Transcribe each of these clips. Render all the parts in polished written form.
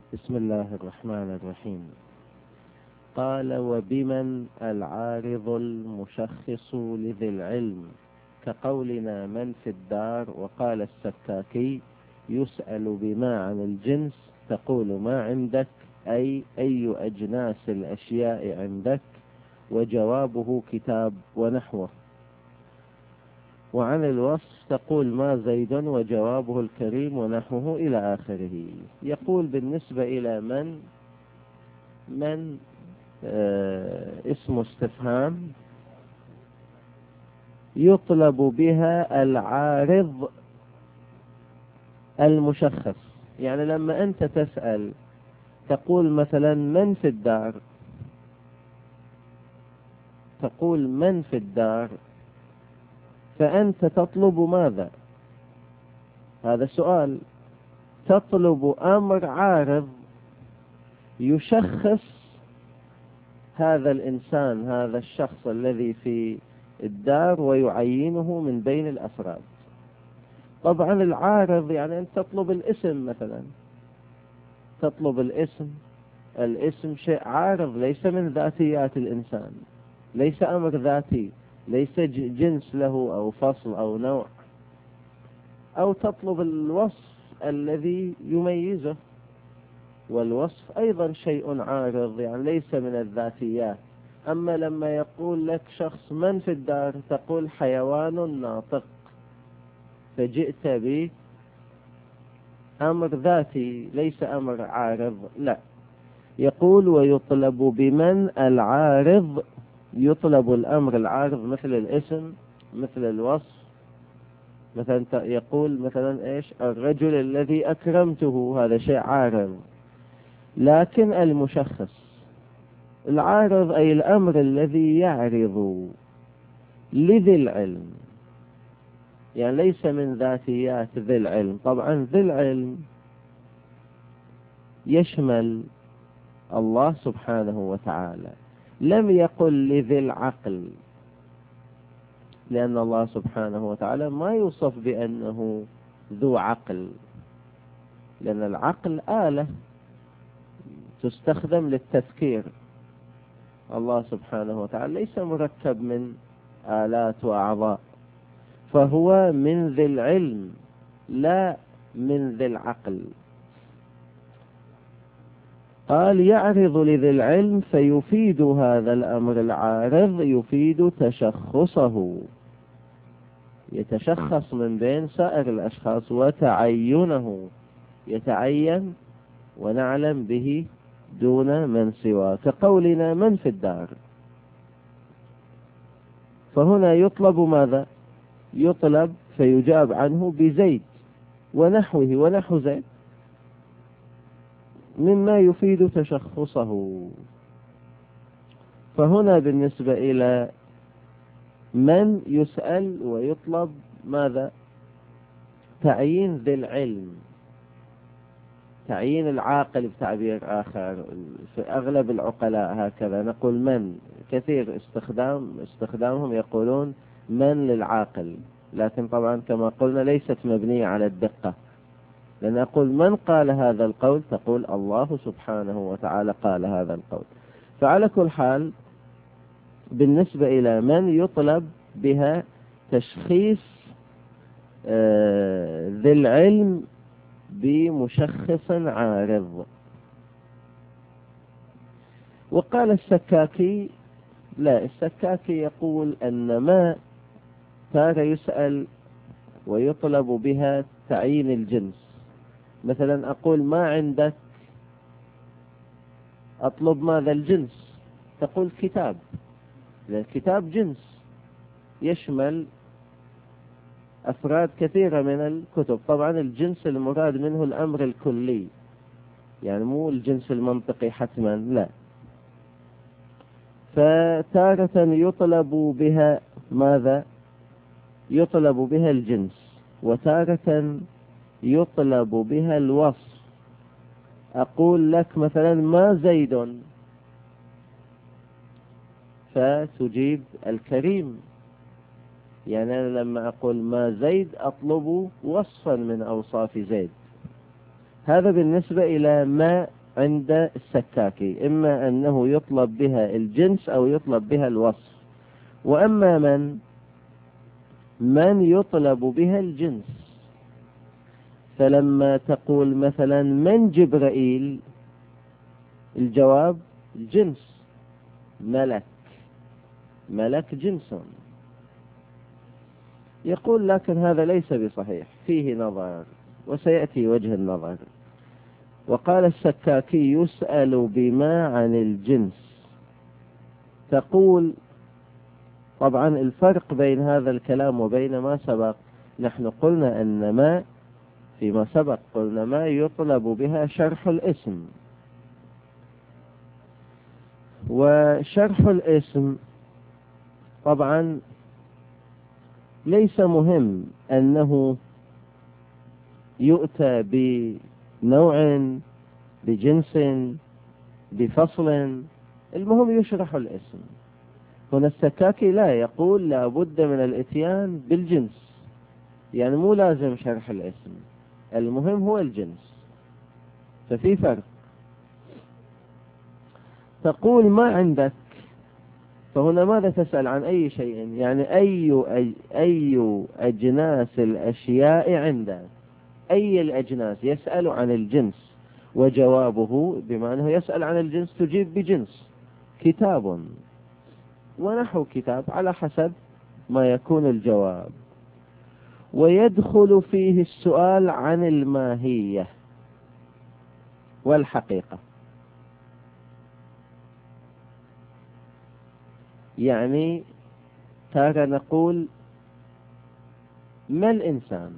بسم الله الرحمن الرحيم. قال: وبمن العارض المشخص لذي العلم، كقولنا من في الدار. وقال السكاكي: يسأل بما عن الجنس، تقول ما عندك، أي أجناس الأشياء عندك، وجوابه كتاب ونحوه. وعن الوصف تقول ما زيد، وجوابه الكريم ونحوه إلى آخره. يقول بالنسبة إلى من اسم استفهام يطلب بها العارض المشخص. يعني لما أنت تسأل تقول مثلا من في الدار، تقول من في الدار، فأنت تطلب ماذا؟ هذا سؤال. تطلب أمر عارض يشخص هذا الإنسان، هذا الشخص الذي في الدار، ويعينه من بين الأفراد. طبعا العارض يعني أن تطلب الاسم مثلا، تطلب الاسم شيء عارض، ليس من ذاتيات الإنسان، ليس أمر ذاتي، ليس جنس له أو فصل أو نوع. أو تطلب الوصف الذي يميزه، والوصف أيضا شيء عارض، يعني ليس من الذاتيات. أما لما يقول لك شخص من في الدار، تقول حيوان ناطق، فجئت بأمر ذاتي ليس أمر عارض. لا. يقول: ويطلب بمن العارض، يطلب الأمر العارض مثل الاسم، مثل الوصف. مثلا يقول مثلا إيش؟ الرجل الذي أكرمته، هذا شيء عارض. لكن المشخص العارض أي الأمر الذي يعرض لذي العلم، يعني ليس من ذاتيات ذي العلم. طبعا ذي العلم يشمل الله سبحانه وتعالى، لم يقل لذي العقل، لأن الله سبحانه وتعالى ما يوصف بأنه ذو عقل، لأن العقل آلة تستخدم للتفكير. الله سبحانه وتعالى ليس مركب من آلات وأعضاء، فهو من ذي العلم لا من ذي العقل. قال: يعرض لذي العلم، فيفيد هذا الأمر العارض، يفيد تشخصه، يتشخص من بين سائر الأشخاص، وتعينه، يتعين ونعلم به دون من سواه، كقولنا من في الدار. فهنا يطلب ماذا؟ يطلب فيجاب عنه بزيد ونحوه، ونحو زيد، مما يفيد تشخصه. فهنا بالنسبة إلى من يسأل ويطلب ماذا؟ تعيين ذي العلم، تعيين العاقل بتعبير آخر. في أغلب العقلاء هكذا نقول من، كثير استخدامهم يقولون من للعاقل، لكن طبعا كما قلنا ليست مبنية على الدقة. لأن أقول من قال هذا القول، تقول الله سبحانه وتعالى قال هذا القول. فعلى كل حال بالنسبة إلى من يطلب بها تشخيص ذي العلم بمشخص عارض. وقال السكاكي: لا، السكاكي يقول أن ما تارة يسأل ويطلب بها تعيين الجنس. مثلا أقول ما عندك، أطلب ماذا؟ الجنس. تقول كتاب، لأن الكتاب جنس يشمل أفراد كثيرة من الكتب. طبعا الجنس المراد منه الأمر الكلي، يعني مو الجنس المنطقي حتما، لا. فتارة يطلب بها ماذا؟ يطلب بها الجنس، وتارة يطلب بها الوصف. أقول لك مثلا ما زيد، فتجيب الكريم. يعني أنا لما أقول ما زيد أطلب وصفا من أوصاف زيد. هذا بالنسبة إلى ما عند السكاكي، إما أنه يطلب بها الجنس أو يطلب بها الوصف. وأما من يطلب بها الجنس، فلما تقول مثلا من جبرائيل، الجواب الجنس، ملك جنس. يقول لكن هذا ليس بصحيح، فيه نظر وسيأتي وجه النظر. وقال السكاكي يسأل بما عن الجنس. تقول طبعا الفرق بين هذا الكلام وبين ما سبق، نحن قلنا أن ما فيما سبق قلنا ما يطلب بها شرح الاسم، وشرح الاسم طبعا ليس مهم أنه يؤتى بنوع، بجنس، بفصل، المهم يشرح الاسم. هنا السكاكي لا يقول لا بد من الاتيان بالجنس، يعني مو لازم شرح الاسم، المهم هو الجنس، ففي فرق. تقول ما عندك، فهنا ماذا تسأل عن أي شيء؟ يعني أي أجناس الأشياء عندك، أي الأجناس، يسأل عن الجنس. وجوابه بما أنه يسأل عن الجنس تجيب بجنس، كتاب ونحو كتاب على حسب ما يكون الجواب. ويدخل فيه السؤال عن الماهية والحقيقة، يعني تارة نقول ما الإنسان،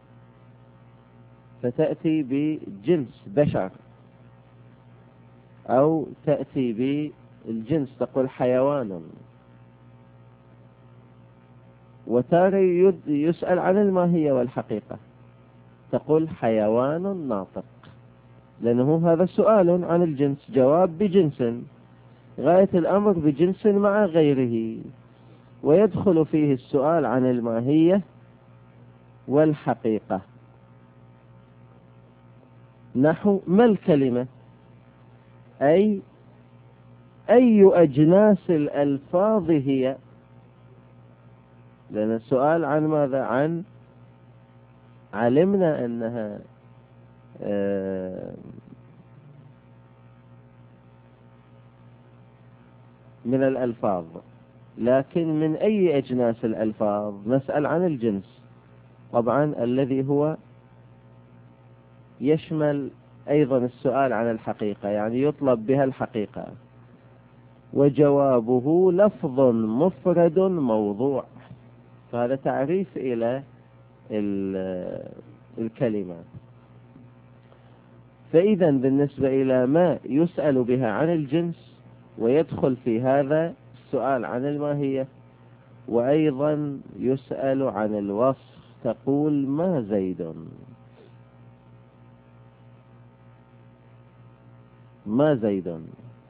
فتأتي بجنس بشر، أو تأتي بالجنس تقول حيوان. وتارة يسأل عن الماهية والحقيقة، تقول حيوان ناطق، لأنه هذا سؤال عن الجنس، جواب بجنس، غاية الأمر بجنس مع غيره. ويدخل فيه السؤال عن الماهية والحقيقة، نحو ما الكلمة، أي أجناس الألفاظ هي، لأن السؤال عن ماذا؟ عن علمنا أنها من الألفاظ، لكن من أي أجناس الألفاظ؟ نسأل عن الجنس طبعا الذي هو يشمل أيضا السؤال عن الحقيقة، يعني يطلب بها الحقيقة. وجوابه لفظ مفرد موضوع، فهذا تعريف إلى الكلمة. فإذا بالنسبة إلى ما يسأل بها عن الجنس، ويدخل في هذا السؤال عن الماهية، وأيضا يسأل عن الوصف، تقول ما زيد، ما زيد،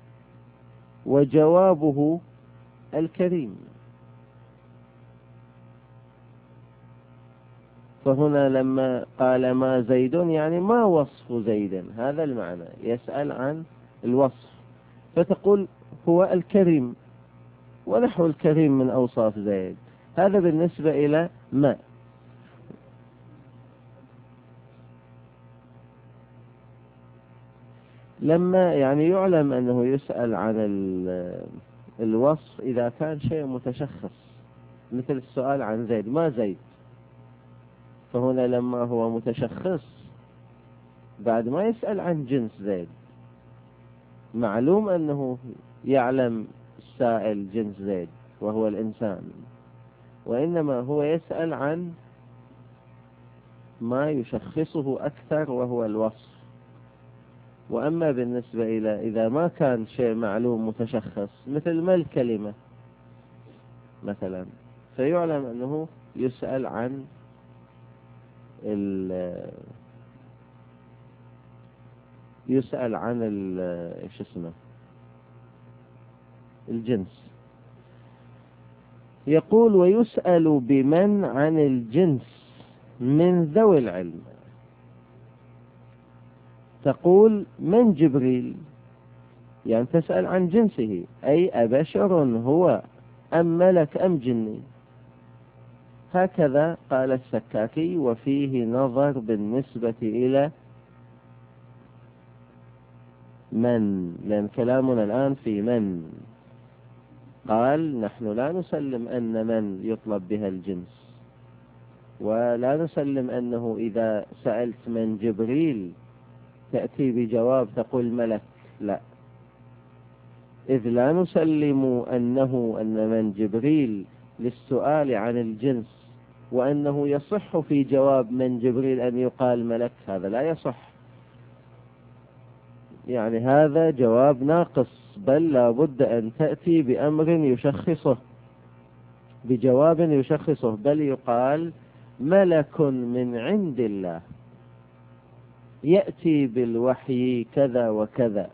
وجوابه الكريم. فهنا لما قال ما زيد يعني ما وصف زيد، هذا المعنى، يسأل عن الوصف، فتقول هو الكريم، ونحو الكريم من أوصاف زيد. هذا بالنسبة إلى ما. لما يعني يعلم أنه يسأل عن الوصف إذا كان شيء متشخص، مثل السؤال عن زيد، ما زيد، فهنا لما هو متشخص بعد ما يسأل عن جنس زيد، معلوم أنه يعلم السائل جنس زيد وهو الإنسان، وإنما هو يسأل عن ما يشخصه أكثر وهو الوصف. وأما بالنسبة إلى إذا ما كان شيء معلوم متشخص، مثل ما الكلمة مثلا، فيعلم أنه يسأل عن إيش اسمه الجنس. يقول ويسأل بمن عن الجنس من ذوي العلم. تقول من جبريل، يعني تسأل عن جنسه، أي أبشر هو أم ملك أم جني. هكذا قال السكاكي، وفيه نظر بالنسبة إلى من، لأن كلامنا الآن في من. قال نحن لا نسلم أن من يطلب بها الجنس، ولا نسلم أنه إذا سألت من جبريل تأتي بجواب تقول ملك، لا، إذ لا نسلم أن من جبريل للسؤال عن الجنس، وأنه يصح في جواب من جبريل أن يقال ملك، هذا لا يصح، يعني هذا جواب ناقص، بل لا بد أن تأتي بأمر يشخصه، بجواب يشخصه، بل يقال ملك من عند الله يأتي بالوحي كذا وكذا،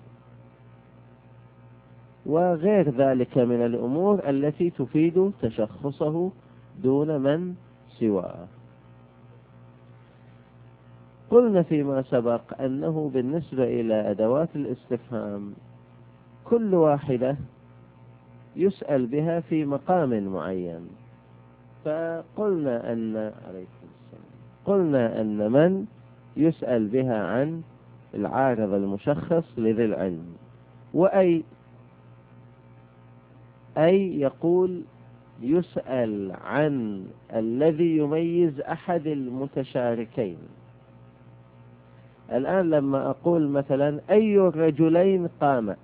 وغير ذلك من الأمور التي تفيد تشخصه دون من سواه. قلنا فيما سبق أنه بالنسبة إلى أدوات الاستفهام كل واحدة يسأل بها في مقام معين، فقلنا أن من يسأل بها عن العارض المشخص لذي العلم، أي يقول يسأل عن الذي يميز أحد المتشاركين. الآن لما أقول مثلا أي الرجلين قام،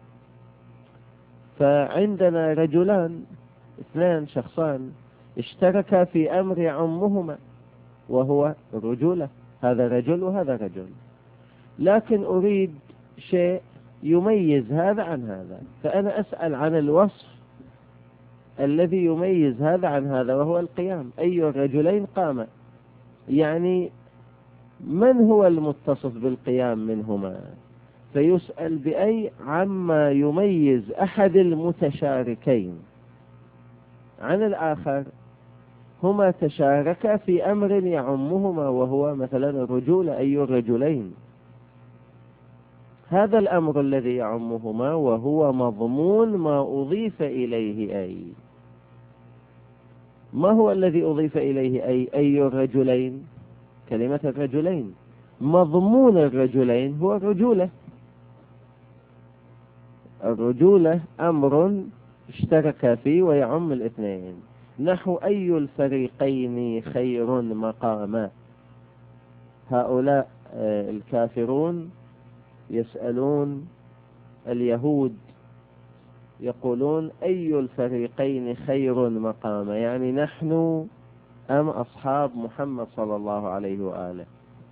فعندنا رجلان، اثنان شخصان اشتركا في أمر يعمهما وهو الرجولة، هذا رجل وهذا رجل، لكن أريد شيء يميز هذا عن هذا، فأنا أسأل عن الوصف الذي يميز هذا عن هذا وهو القيام. أي الرجلين قام، يعني من هو المتصف بالقيام منهما، فيسأل بأي عما يميز أحد المتشاركين عن الآخر، هما تشاركا في أمر يعمهما وهو مثلا الرجولة، أي الرجلين، هذا الأمر الذي يعمهما وهو مضمون ما أضيف إليه. أي ما هو الذي أضيف إليه؟ أي الرجلين، كلمة الرجلين، مضمون الرجلين هو الرجولة. الرجولة أمر اشترك فيه ويعم الاثنين، نحو أي الفريقين خير مقاما. هؤلاء الكافرون يسألون اليهود، يقولون أي الفريقين خير مقاما، يعني نحن أم أصحاب محمد صلى الله عليه وآله.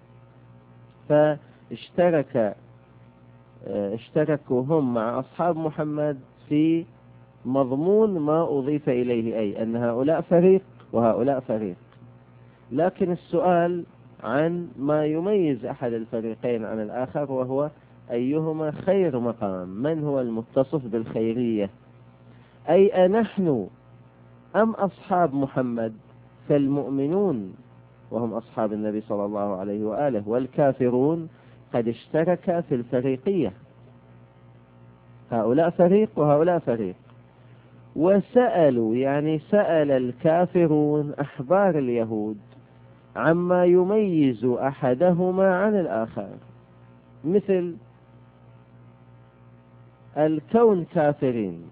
اشتركوا هم مع أصحاب محمد في مضمون ما أضيف إليه، أي أن هؤلاء فريق وهؤلاء فريق، لكن السؤال عن ما يميز أحد الفريقين عن الآخر وهو أيهما خير مقام، من هو المتصف بالخيرية، أي أنحن أم أصحاب محمد، فالمؤمنون وهم أصحاب النبي صلى الله عليه وآله، والكافرون قد اشترك في الفريقية، هؤلاء فريق وهؤلاء فريق. وسألوا، يعني سأل الكافرون أحبار اليهود عما يميز أحدهما عن الآخر، مثل الكون كافرين،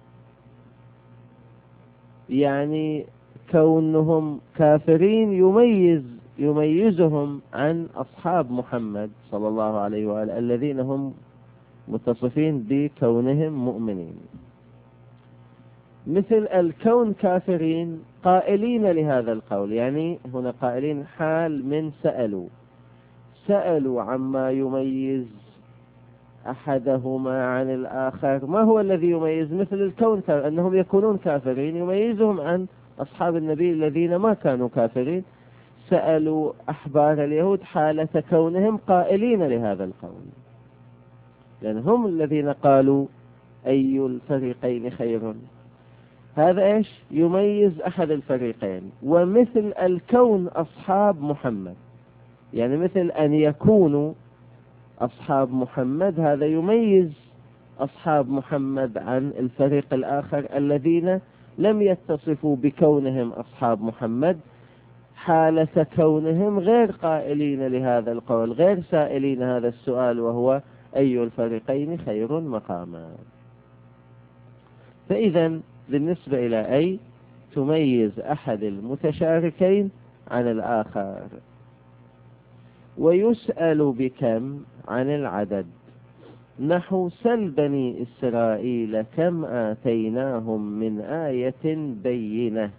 يعني كونهم كافرين يميزهم عن أصحاب محمد صلى الله عليه وآله الذين هم متصفين بكونهم مؤمنين. مثل الكون كافرين قائلين لهذا القول، يعني هنا قائلين حال من سألوا عما يميز أحدهما عن الآخر، ما هو الذي يميز؟ مثل الكون أنهم يكونون كافرين يميزهم عن أصحاب النبي الذين ما كانوا كافرين. سألوا أحبار اليهود حالة كونهم قائلين لهذا القول، لأن هم الذين قالوا أي الفريقين خير، هذا إيش يميز أحد الفريقين. ومثل الكون أصحاب محمد، يعني مثل أن يكونوا أصحاب محمد، هذا يميز أصحاب محمد عن الفريق الآخر الذين لم يتصفوا بكونهم أصحاب محمد، حالة كونهم غير قائلين لهذا القول، غير سائلين هذا السؤال، وهو أي الفريقين خير مقاما. فإذا بالنسبة إلى أي تميز أحد المتشاركين عن الآخر. ويسأل بكم عن العدد، نحو سل بني إسرائيل كم آتيناهم من آية بينة.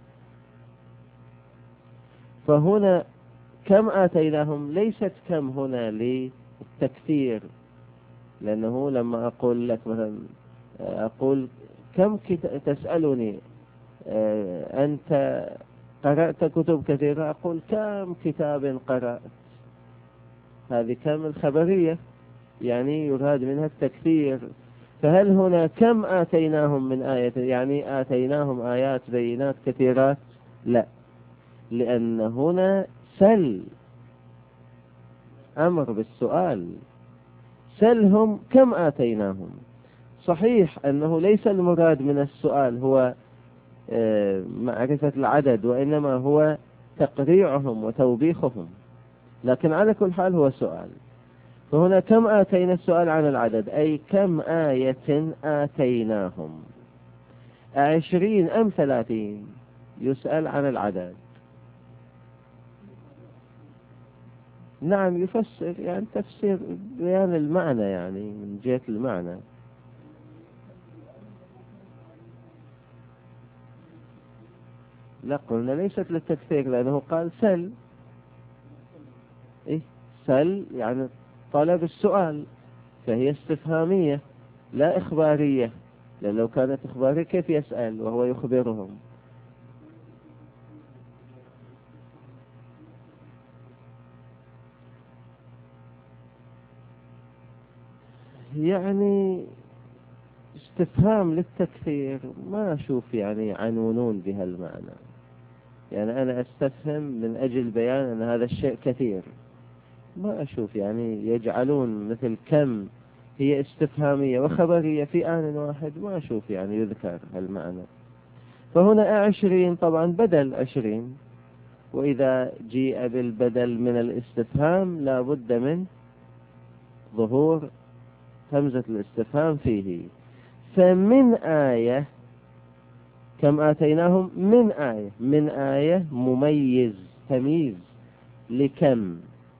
فهنا كم آتيناهم ليست كم هنا للتكثير، لأنه لما أقول لك مثلا أقول كم تسألني أنت قرأت كتب كثيرة، أقول كم كتاب قرأت، هذه كم الخبرية يعني يراد منها التكثير. فهل هنا كم آتيناهم من آية يعني آتيناهم آيات بينات كثيرات؟ لا، لأن هنا سل أمر بالسؤال، سلهم كم آتيناهم. صحيح أنه ليس المراد من السؤال هو معرفة العدد، وإنما هو تقريعهم وتوبيخهم، لكن على كل حال هو سؤال. فهنا كم آتينا السؤال عن العدد، أي كم آية آتيناهم، 20 أم 30؟ يسأل عن العدد. نعم يفسر، يعني تفسير بيان المعنى، يعني من جهة المعنى. لا، قلنا ليست للتكثير، لأنه قال سل. إيه؟ سل يعني طلب السؤال، فهي استفهامية لا إخبارية، لأن لو كانت إخبارية كيف يسأل وهو يخبرهم؟ يعني استفهام للتكثير ما أشوف يعني يعنونون بهالمعنى، يعني أنا أستفهم من أجل بيان أن هذا الشيء كثير، ما أشوف يعني يجعلون مثل كم هي استفهامية وخبرية في آن واحد، ما أشوف يعني يذكر هالمعنى. فهنا 20 طبعا بدل 20، وإذا جيء بالبدل من الاستفهام لا بد من ظهور همزة الاستفهام فيه. فمن آية، كم آتيناهم من آية، من آية مميز تمييز لكم،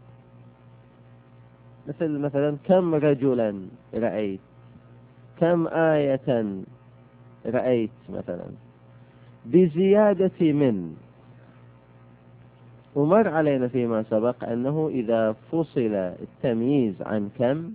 مثلا كم رجلا رأيت، كم آية رأيت مثلا، بزيادة من. ومر علينا فيما سبق أنه إذا فصل التمييز عن كم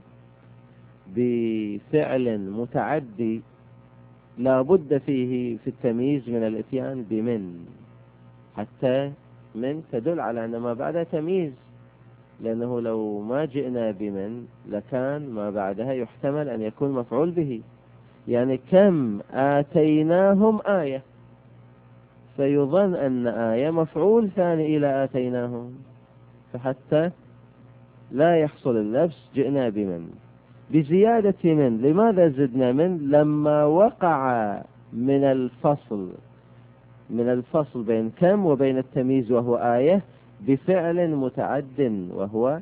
بفعل متعدي لا بد فيه في التمييز من الاتيان بمن، حتى من تدل على أن ما بعدها تمييز، لأنه لو ما جئنا بمن لكان ما بعدها يحتمل أن يكون مفعول به. يعني كم آتيناهم آية، فيظن أن آية مفعول ثاني إلى آتيناهم، فحتى لا يحصل اللبس جئنا بمن بزيادة من. لماذا زدنا من؟ لما وقع من الفصل بين كم وبين التمييز وهو آية بفعل متعد وهو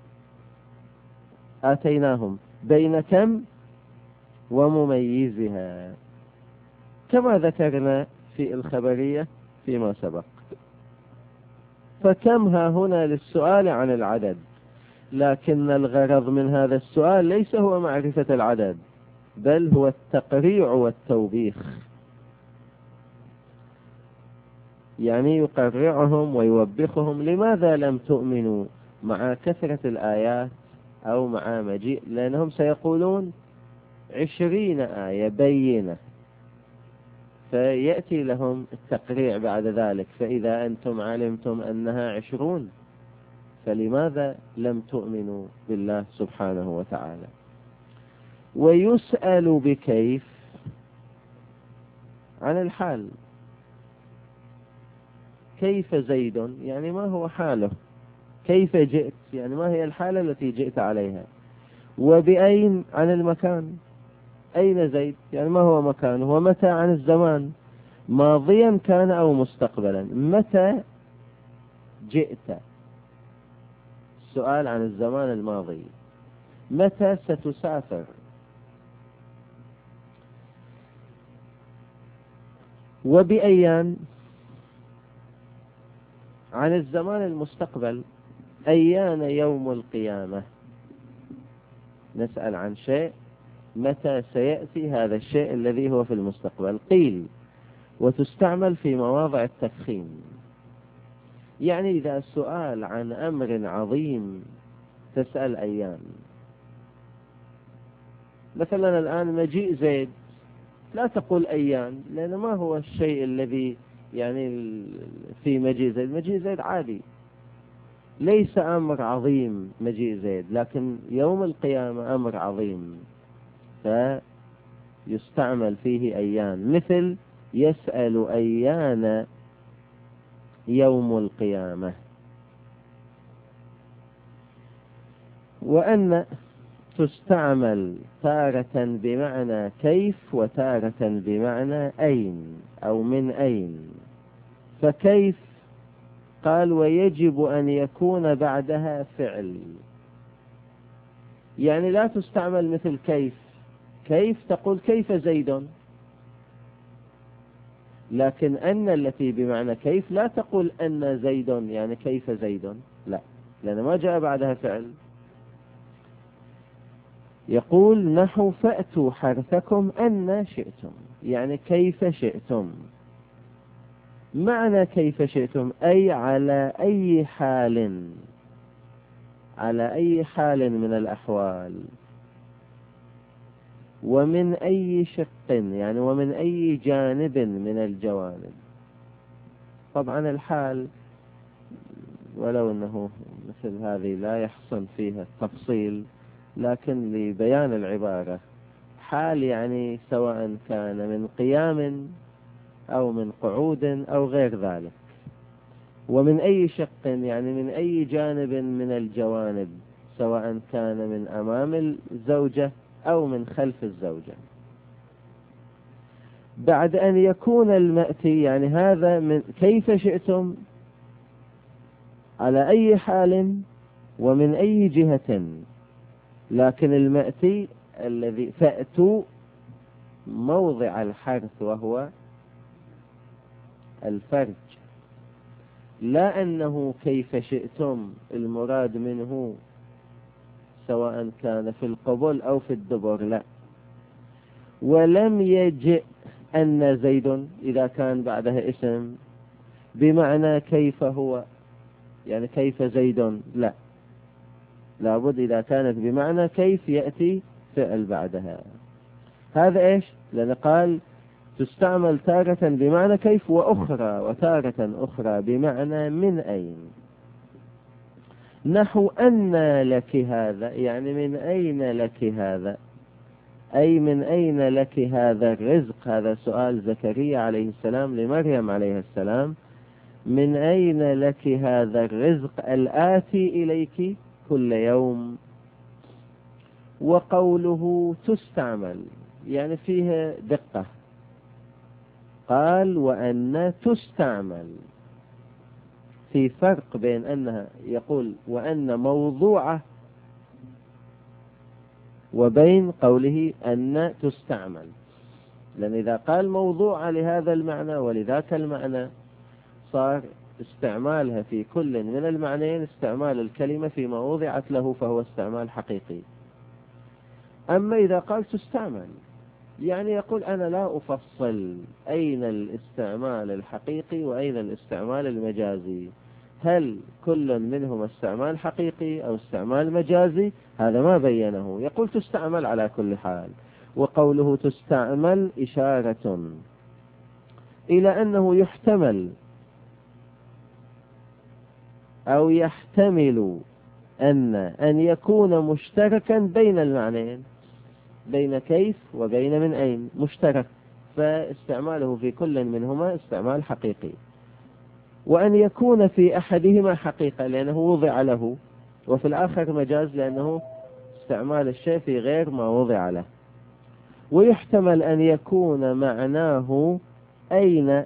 آتيناهم، بين كم ومميزها، كما ذكرنا في الخبرية فيما سبق. فكم ها هنا للسؤال عن العدد، لكن الغرض من هذا السؤال ليس هو معرفة العدد، بل هو التقريع والتوبيخ، يعني يقرعهم ويوبخهم. لماذا لم تؤمنوا مع كثرة الآيات أو مع مجيء؟ لأنهم سيقولون 20 آية بينة، فيأتي لهم التقريع بعد ذلك، فإذا أنتم علمتم أنها 20 فلماذا لم تؤمنوا بالله سبحانه وتعالى؟ ويسأل بكيف عن الحال، كيف زيد يعني ما هو حاله، كيف جئت يعني ما هي الحالة التي جئت عليها. وبأين عن المكان، أين زيد يعني ما هو مكانه، ومتى عن الزمان، ماضيا كان أو مستقبلا، متى جئت، السؤال عن الزمان الماضي، متى ستسافر. وبأيان عن الزمان المستقبل، أيان يوم القيامة، نسأل عن شيء متى سيأتي هذا الشيء الذي هو في المستقبل. قيل وتستعمل في مواضع التفخيم، يعني إذا السؤال عن أمر عظيم تسأل أيام. مثلا الآن مجيء زيد، لا تقول أيام، لأن ما هو الشيء الذي يعني في مجيء زيد، مجيء زيد عادي، ليس أمر عظيم مجيء زيد، لكن يوم القيامة أمر عظيم فيستعمل فيه أيام، مثل يسأل أيان يوم القيامة. وأن تستعمل تارة بمعنى كيف وتارة بمعنى أين أو من أين. فكيف قال ويجب أن يكون بعدها فعل، يعني لا تستعمل مثل كيف، كيف تقول كيف زيد، لكن أن التي بمعنى كيف لا تقول أن زيد يعني كيف زيد، لا، لأن ما جاء بعدها فعل. يقول نحو فأتوا حرثكم أن شئتم، يعني كيف شئتم. معنى كيف شئتم أي على أي حال، على أي حال من الأحوال، ومن أي شق يعني ومن أي جانب من الجوانب. طبعا الحال ولو أنه مثل هذه لا يحصل فيها التفصيل، لكن لبيان العبارة، حال يعني سواء كان من قيام أو من قعود أو غير ذلك. ومن أي شق يعني من أي جانب من الجوانب، سواء كان من أمام الزوجة أو من خلف الزوجة. بعد أن يكون المأتي يعني هذا من كيف شئتم على أي حال ومن أي جهة، لكن المأتي الذي فأتوا موضع الحرث وهو الفرج، لا أنه كيف شئتم المراد منه سواء كان في القبل أو في الدبر، لا. ولم يجئ أن زيد إذا كان بعدها اسم بمعنى كيف هو، يعني كيف زيد، لا، لابد إذا كانت بمعنى كيف يأتي فعل بعدها. هذا إيش؟ لأن قال تستعمل تارة بمعنى كيف وأخرى وتارة أخرى بمعنى من أين. نحو أن لك هذا، يعني من أين لك هذا، أي من أين لك هذا الرزق. هذا سؤال زكريا عليه السلام لمريم عليه السلام، من أين لك هذا الرزق الآتي إليك كل يوم. وقوله تستعمل يعني فيها دقة، قال وأن تستعمل، في فرق بين أنها يقول وأن موضوعة وبين قوله أن تستعمل. لأن إذا قال موضوعة لهذا المعنى ولذاك المعنى صار استعمالها في كل من المعنيين استعمال الكلمة فيما وضعت له فهو استعمال حقيقي. أما إذا قال تستعمل يعني يقول أنا لا أفصل أين الاستعمال الحقيقي وأين الاستعمال المجازي، هل كل منهما استعمال حقيقي أو استعمال مجازي، هذا ما بينه. يقول تستعمل على كل حال. وقوله تستعمل إشارة إلى أنه يحتمل أو يحتمل أن يكون مشتركا بين المعنيين، بين كيف وبين من أين مشترك، فاستعماله في كل منهما استعمال حقيقي. وأن يكون في أحدهما حقيقة لأنه وضع له، وفي الآخر مجاز لأنه استعمال الشيء في غير ما وضع له. ويحتمل أن يكون معناه أين،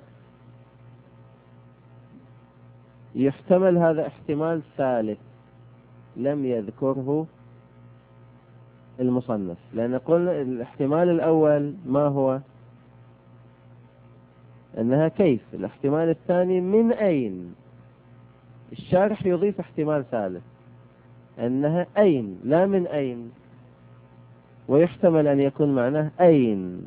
يحتمل هذا احتمال ثالث لم يذكره المصنف، لأن قلنا الاحتمال الأول ما هو؟ أنها كيف. الاحتمال الثاني من أين. الشارح يضيف احتمال ثالث أنها أين لا من أين، ويحتمل أن يكون معناه أين،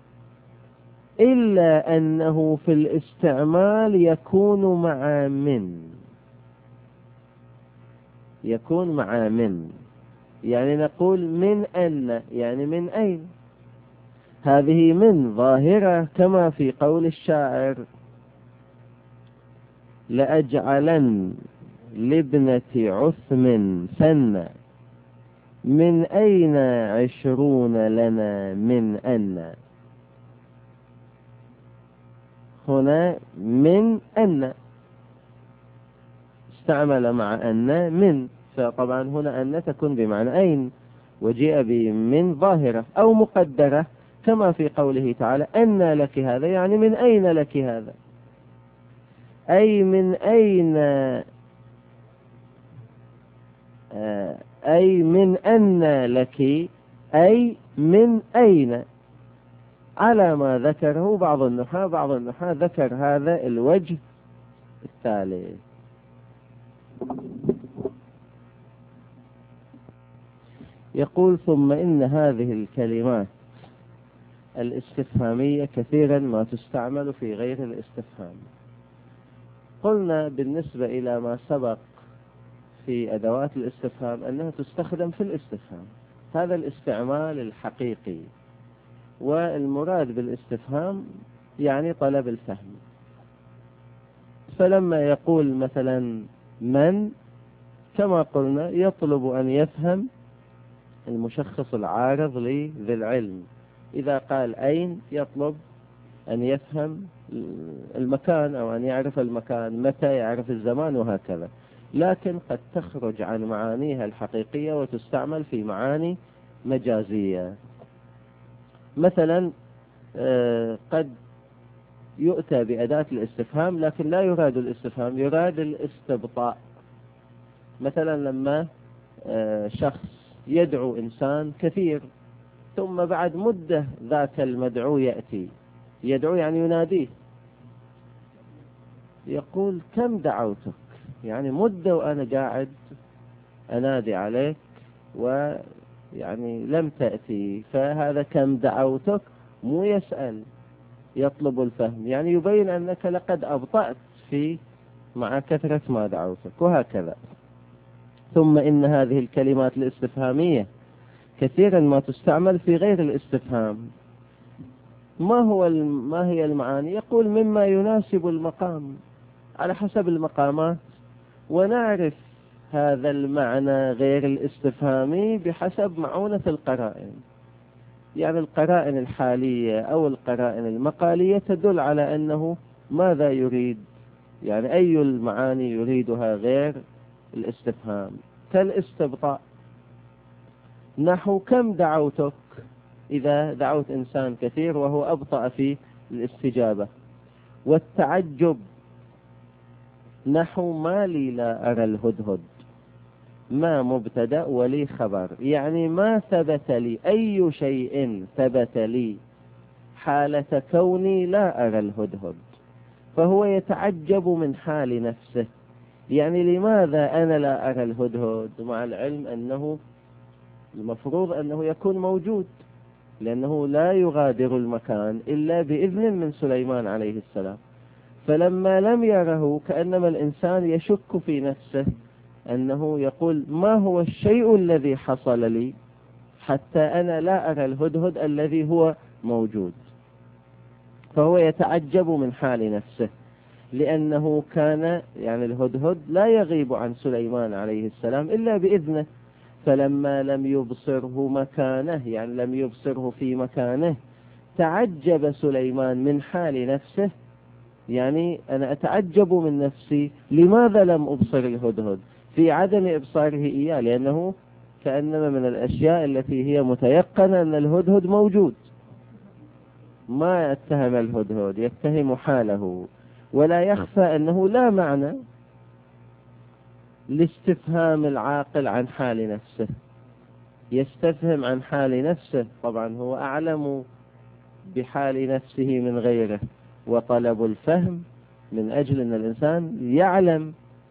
إلا أنه في الاستعمال يكون مع من، يكون مع من. يعني نقول من أن، يعني من أين. هذه من ظاهرة كما في قول الشاعر: لأجعلن لابنة عثم سنة، من أين 20 لنا من أن. هنا من أن استعمل مع أن من، فطبعا هنا أن تكون بمعنى أين، وجيء بمن ظاهرة أو مقدرة كما في قوله تعالى: أن لك هذا، يعني من أين لك هذا، أي من أين، أي من أن لك، أي من أين، على ما ذكره بعض النحاة. بعض النحاة ذكر هذا الوجه الثالث. يقول: ثم إن هذه الكلمات الاستفهامية كثيرا ما تستعمل في غير الاستفهام. قلنا بالنسبة إلى ما سبق في أدوات الاستفهام أنها تستخدم في الاستفهام، هذا الاستعمال الحقيقي. والمراد بالاستفهام يعني طلب الفهم. فلما يقول مثلا من، كما قلنا يطلب أن يفهم المشخص العارض لذي العلم. إذا قال أين يطلب أن يفهم المكان، أو أن يعرف المكان، متى يعرف الزمان، وهكذا. لكن قد تخرج عن معانيها الحقيقية وتستعمل في معاني مجازية. مثلا قد يؤتى بأداة الاستفهام لكن لا يراد الاستفهام، يراد الاستبطاء. مثلا لما شخص يدعو إنسان كثير، ثم بعد مدة ذاك المدعو يأتي، يدعو يعني يناديه، يقول: كم دعوتك، يعني مدة وأنا قاعد أنادي عليك ويعني لم تأتي. فهذا كم دعوتك مو يسأل، يطلب الفهم، يعني يبين أنك لقد أبطأت في مع كثرة ما دعوتك، وهكذا. ثم إن هذه الكلمات الاستفهامية كثيرا ما تستعمل في غير الاستفهام. ما هي المعاني؟ يقول: مما يناسب المقام، على حسب المقامات. ونعرف هذا المعنى غير الاستفهامي بحسب معونة القرائن، يعني القرائن الحالية أو القرائن المقالية تدل على أنه ماذا يريد، يعني أي المعاني يريدها غير الاستفهام، كالاستبطاء. نحو كم دعوتك، إذا دعوت إنسان كثير وهو أبطأ في الاستجابة. والتعجب نحو ما لي لا أرى الهدهد، ما مبتدأ ولي خبر، يعني ما ثبت لي، أي شيء ثبت لي حالة كوني لا أرى الهدهد. فهو يتعجب من حال نفسه، يعني لماذا أنا لا أرى الهدهد، مع العلم أنه المفروض أنه يكون موجود، لأنه لا يغادر المكان إلا بإذن من سليمان عليه السلام. فلما لم يره كأنما الإنسان يشك في نفسه، أنه يقول: ما هو الشيء الذي حصل لي حتى أنا لا أرى الهدهد الذي هو موجود. فهو يتعجب من حال نفسه، لأنه كان يعني الهدهد لا يغيب عن سليمان عليه السلام إلا بإذنه. فلما لم يبصره مكانه، يعني لم يبصره في مكانه، تعجب سليمان من حال نفسه، يعني أنا أتعجب من نفسي لماذا لم أبصر الهدهد، في عدم إبصاره إياه، لأنه كأنما من الأشياء التي هي متيقنة أن الهدهد موجود. ما يتهم الهدهد، يتهم حاله، ولا يخفى أنه لا معنى لاستفهام العاقل عن حال نفسه. يستفهم عن حال نفسه، طبعا هو أعلم بحال نفسه من غيره، وطلب الفهم من أجل أن الإنسان يعلم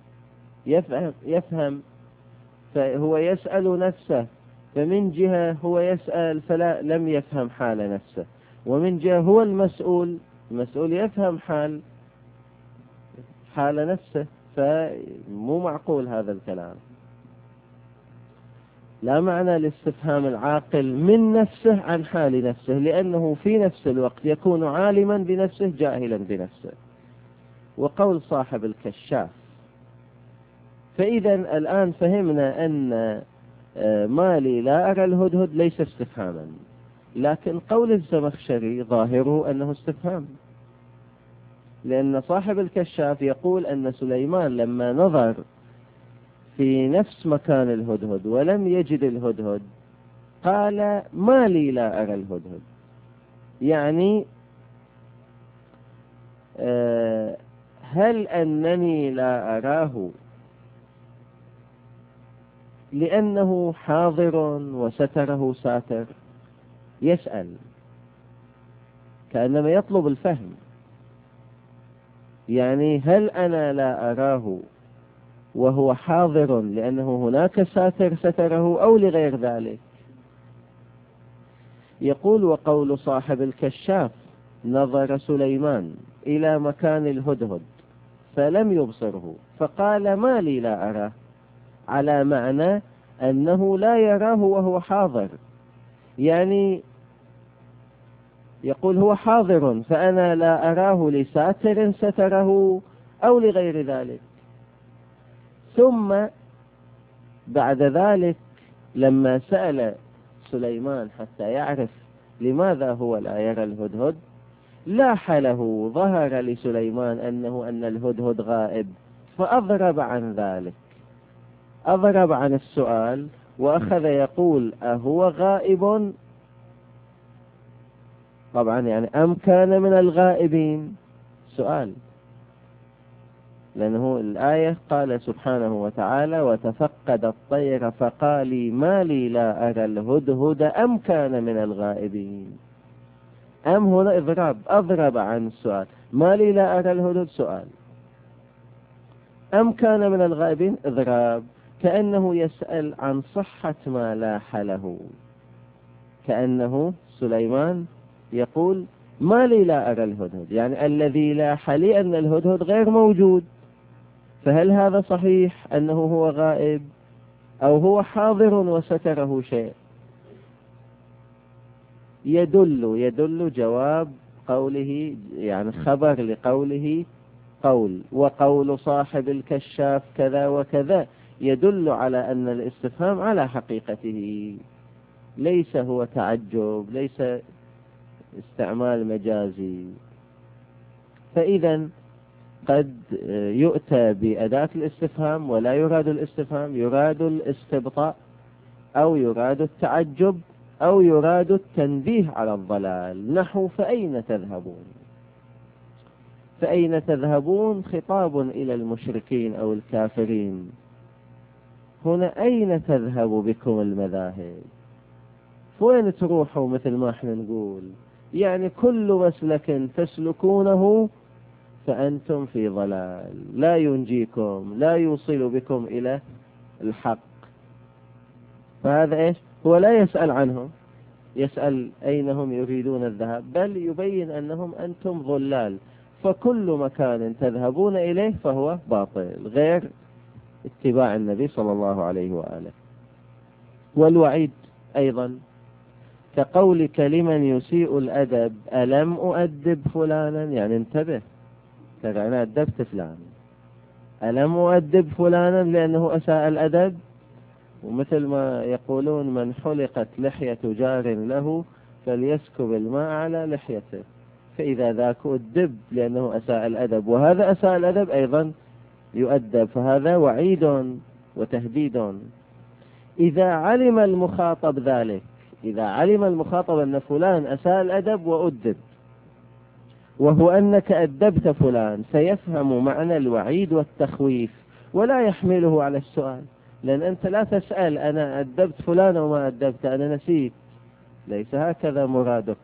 يفهم، فهو يسأل نفسه، فمن جهة هو يسأل فلا لم يفهم حال نفسه، ومن جهة هو المسؤول يفهم حال نفسه، فمو معقول هذا الكلام. لا معنى لاستفهام العاقل من نفسه عن حال نفسه، لأنه في نفس الوقت يكون عالما بنفسه جاهلا بنفسه. وقول صاحب الكشاف، فإذا الآن فهمنا أن مالي لا أرى الهدهد ليس استفهاما، لكن قول الزمخشري ظاهره أنه استفهام، لأن صاحب الكشاف يقول أن سليمان لما نظر في نفس مكان الهدهد ولم يجد الهدهد قال ما لي لا أرى الهدهد، يعني هل أنني لا أراه لأنه حاضر وستره ساتر؟ يسأل كأنما يطلب الفهم، يعني هل أنا لا أراه وهو حاضر لأنه هناك ساتر ستره أو لغير ذلك؟ يقول وقول صاحب الكشاف نظر سليمان إلى مكان الهدهد فلم يبصره فقال ما لي لا أراه، على معنى أنه لا يراه وهو حاضر، يعني يقول هو حاضر فأنا لا أراه لساتر ستره أو لغير ذلك. ثم بعد ذلك لما سأل سليمان حتى يعرف لماذا هو لا يرى الهدهد، لاح له، ظهر لسليمان أن الهدهد غائب، فأضرب عن ذلك، أضرب عن السؤال وأخذ يقول أهو غائب؟ طبعا يعني أم كان من الغائبين؟ سؤال، لأنه الآية قال سبحانه وتعالى وتفقد الطير فقال ما لي لا أرى الهدهد أم كان من الغائبين. أم هنا إضراب، أضرب عن السؤال، ما لي لا أرى الهدهد سؤال، أم كان من الغائبين إضراب، كأنه يسأل عن صحة ما لاح له، كأنه سليمان يقول ما لي لا أرى الهدهد، يعني الذي لاح لي أن الهدهد غير موجود، فهل هذا صحيح أنه هو غائب أو هو حاضر وستره شيء؟ يدل جواب قوله، يعني خبر لقوله قول، وقول صاحب الكشاف كذا وكذا، يدل على أن الاستفهام على حقيقته، ليس هو تعجب، ليس استعمال مجازي. فإذا قد يؤتى بأداة الاستفهام ولا يراد الاستفهام، يراد الاستبطاء أو يراد التعجب أو يراد التنبيه على الضلال، نحو فأين تذهبون؟ فأين تذهبون خطاب إلى المشركين أو الكافرين، هنا أين تذهب بكم المذاهب؟ فوين تروحوا؟ مثل ما احنا نقول يعني كل مسلك تسلكونه فأنتم في ضلال، لا ينجيكم، لا يوصل بكم إلى الحق. فهذا إيش؟ هو لا يسأل عنهم، يسأل أين هم يريدون الذهاب، بل يبين أنهم أنتم ضلال، فكل مكان تذهبون إليه فهو باطل، غير اتباع النبي صلى الله عليه وآله. والوعيد أيضا كقولك لمن يسيء الأدب ألم أؤدب فلانا، يعني انتبه ترى أنا أدبت فلان، ألم أؤدب فلانا لأنه أساء الأدب. ومثل ما يقولون من حلقت لحية جار له فليسكب الماء على لحيته، فإذا ذاك أدب لأنه أساء الأدب، وهذا أساء الأدب أيضا يؤدب، فهذا وعيد وتهديد. إذا علم المخاطب ذلك، إذا علم المخاطب أن فلان أساء الأدب وأدب، وهو أنك أدبت فلان، سيفهم معنى الوعيد والتخويف ولا يحمله على السؤال، لأن أنت لا تسأل أنا أدبت فلان أو ما أدبت، أنا نسيت، ليس هكذا مرادك.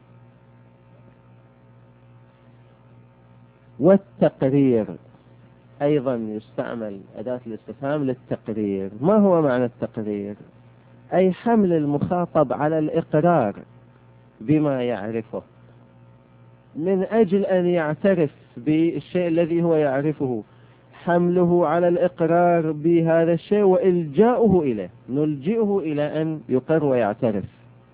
والتقرير أيضا يستعمل أداة الاستفهام للتقرير. ما هو معنى التقرير؟ أي حمل المخاطب على الإقرار بما يعرفه من أجل أن يعترف بالشيء الذي هو يعرفه، حمله على الإقرار بهذا الشيء وإلجاؤه إليه، نلجئه إلى أن يقر ويعترف.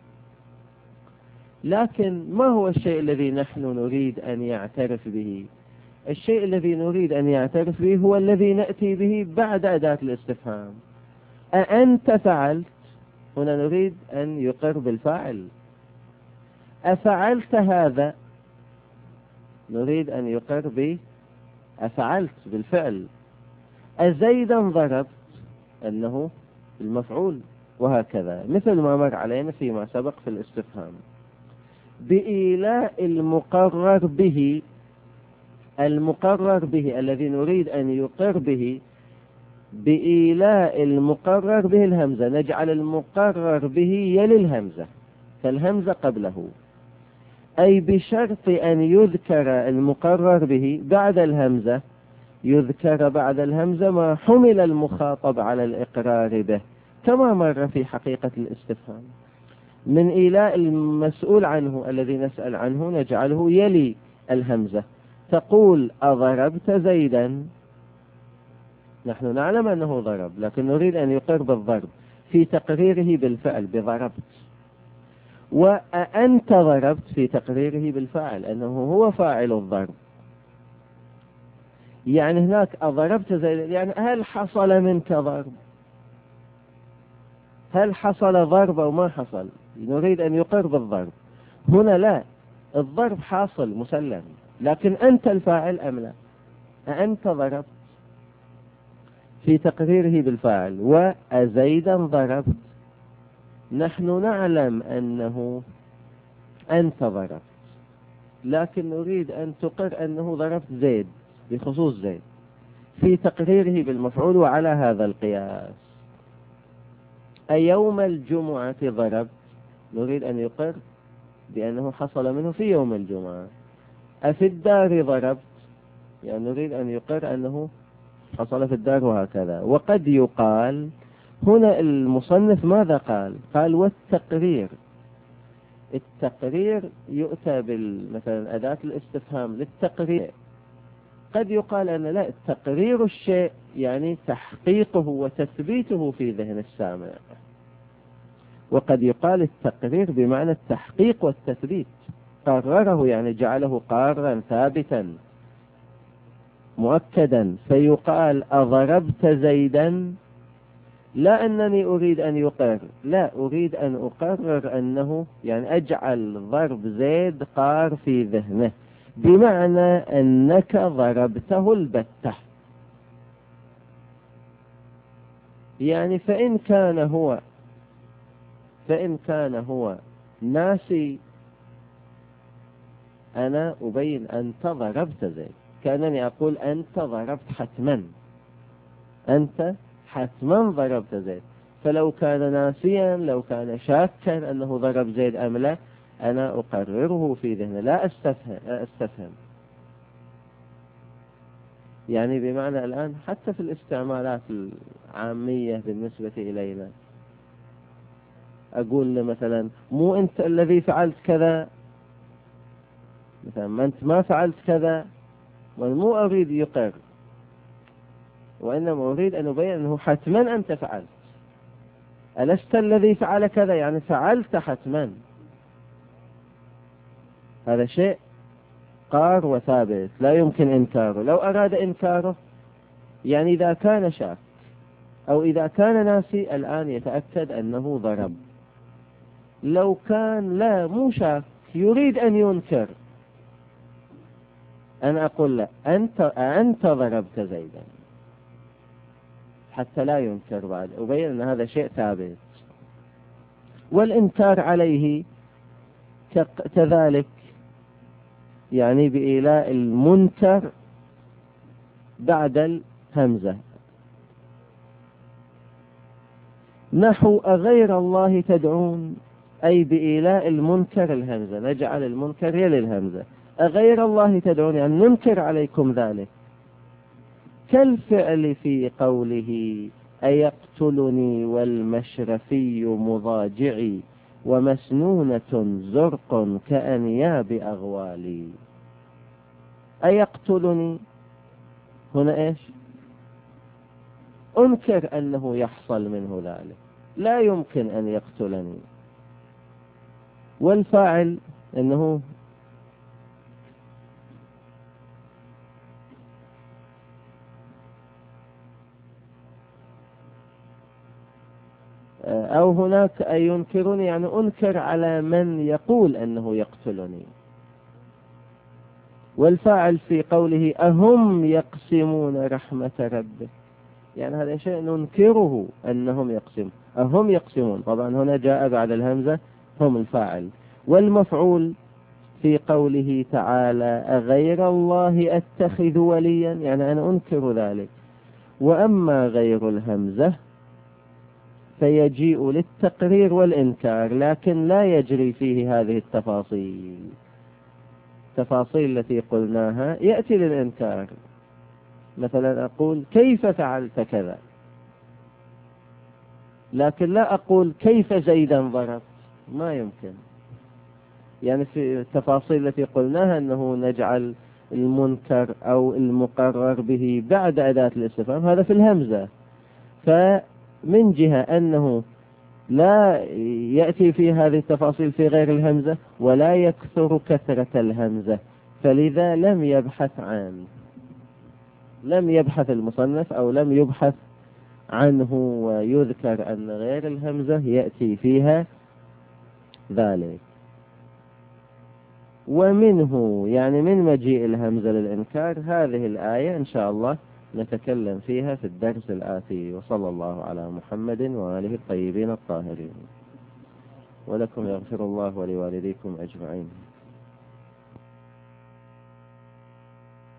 لكن ما هو الشيء الذي نحن نريد أن يعترف به؟ الشيء الذي نريد أن يعترف به هو الذي نأتي به بعد أداة الاستفهام. أأنت فعلت؟ هنا نريد أن يقر بالفاعل. أفعلت هذا؟ نريد أن يقر أفعلت بالفعل. أزيدا ضربت؟ أنه المفعول، وهكذا مثل ما مر علينا فيما سبق في الاستفهام. بإيلاء المقرر به، المقرر به الذي نريد أن يقر به، بإيلاء المقرر به الهمزة، نجعل المقرر به يلي الهمزة فالهمزة قبله، أي بشرط أن يذكر المقرر به بعد الهمزة، يذكر بعد الهمزة ما حمل المخاطب على الإقرار به، كما مر في حقيقة الاستفهام. من إيلاء المسؤول عنه الذي نسأل عنه نجعله يلي الهمزة. تقول أضربت زيدا؟ نحن نعلم أنه ضرب، لكن نريد أن يقر بالضرب في تقريره بالفعل بضربت. وأنت ضربت في تقريره بالفاعل أنه هو فاعل الضرب. يعني هناك أضربت زيدا، يعني هل حصل منك ضرب؟ هل حصل ضرب أو ما حصل؟ نريد أن يقر بالضرب. هنا لا، الضرب حاصل مسلم، لكن أنت الفاعل أم لا؟ أنت ضربت في تقريره بالفاعل. وأزيدا ضربت، نحن نعلم أنه أنت ضربت، لكن نريد أن تقر أنه ضربت زيد بخصوص زيد في تقريره بالمفعول. وعلى هذا القياس أيوم الجمعة ضربت، نريد أن يقر بأنه حصل منه في يوم الجمعة. أفي الدار ضربت، يعني نريد أن يقر أنه حصل في الدار، وهكذا. وقد يقال هنا المصنف ماذا قال؟ قال والتقرير. التقرير يؤتى مثلا أداة الاستفهام للتقرير. قد يقال أن لا، تقرير الشيء يعني تحقيقه وتثبيته في ذهن السامع. وقد يقال التقرير بمعنى التحقيق والتثبيت، قرره يعني جعله قارا ثابتا مؤكدا. فيقال أضربت زيدا، لا أنني أريد أن يقر، لا، أريد أن أقرر أنه يعني أجعل ضرب زيد قار في ذهنه، بمعنى أنك ضربته البتة. يعني فإن كان هو ناسي، أنا أبين أنت ضربت زيد، كأنني أقول أنت ضربت حتما، أنت حتما ضربت زيد. فلو كان ناسيا، لو كان شاكا أنه ضرب زيد أم لا، أنا أقرره في ذهنه، لا أستفهم. يعني بمعنى الآن حتى في الاستعمالات العامية بالنسبة إلينا، أقول مثلا مو أنت الذي فعلت كذا، مثلا ما أنت ما فعلت كذا، ومو أريد يقر، وإنما أريد أن أبين أنه حتما أنت فعلت. ألست الذي فعل كذا؟ يعني فعلت حتما. هذا شيء قار وثابت لا يمكن إنكاره. لو أراد إنكاره، يعني إذا كان شاك أو إذا كان ناسي، الآن يتأكد أنه ضرب. لو كان لا، مو شاك، يريد أن ينكر، أنا أقول له أنت ضربت زيدا، حتى لا ينكر بعد، أبين أن هذا شيء ثابت. والإنكار عليه كذلك، يعني بإيلاء المنكر بعد الهمزة، نحو أغير الله تدعون، أي بإيلاء المنكر الهمزة، نجعل المنكر يلي الهمزة، أغير الله تدعون يعني ننكر عليكم ذلك. كالفعل في قوله أيقتلني والمشرفي مضاجعي ومسنونة زرق كأنياب أغوالي. أيقتلني هنا إيش؟ أنكر أنه يحصل منه ذلك، لا يمكن أن يقتلني. والفاعل أنه أو هناك أي ينكرني يعني أنكر على من يقول أنه يقتلني. والفاعل في قوله أهم يقسمون رحمة ربك، يعني هذا شيء ننكره أنهم يقسمون، أهم يقسمون، طبعا هنا جاء بعد الهمزة هم الفاعل. والمفعول في قوله تعالى أغير الله أتخذ وليا، يعني أنا أنكر ذلك. وأما غير الهمزة فيجيء للتقرير والإنكار، لكن لا يجري فيه هذه التفاصيل التي قلناها، يأتي للإنكار. مثلا أقول كيف فعلت كذا، لكن لا أقول كيف زيدا ضربت، ما يمكن. يعني في التفاصيل التي قلناها أنه نجعل المنكر أو المقرر به بعد أداة الاستفهام، هذا في الهمزة. فمن جهة أنه لا يأتي في هذه التفاصيل في غير الهمزة، ولا يكثر كثرة الهمزة، فلذا لم يبحث المصنف أو لم يبحث عنه، ويذكر أن غير الهمزة يأتي فيها ذلك. ومنه يعني من مجيء الهمزة للإنكار هذه الآية إن شاء الله نتكلم فيها في الدرس الآتي. وصلى الله على محمد وآله الطيبين الطاهرين. ولكم يغفر الله ولوالديكم أجمعين.